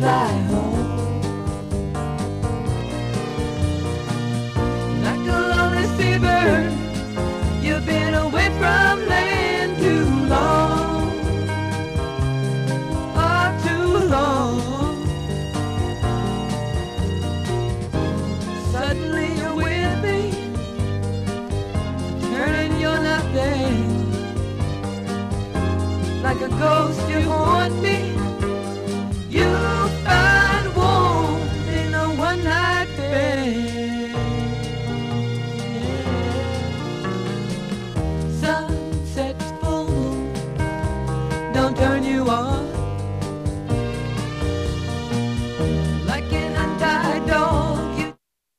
fly home. Like a lonely seabird, you've been away from land too long, oh, too long. Suddenly you're with me, turning you're nothing. Like a ghost you haunt me, you find warmth in a one-night bed. Sunset's full moon don't turn you on. Like an untied dog, you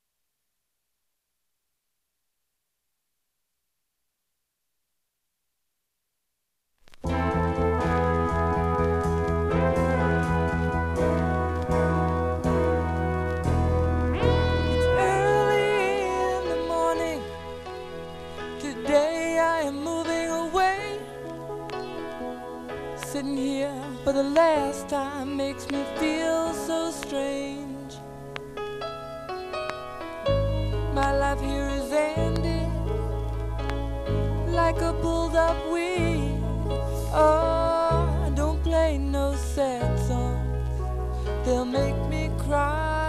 sitting here for the last time makes me feel so strange. My life here is ending like a pulled up weed. Oh, don't play no sad songs, they'll make me cry.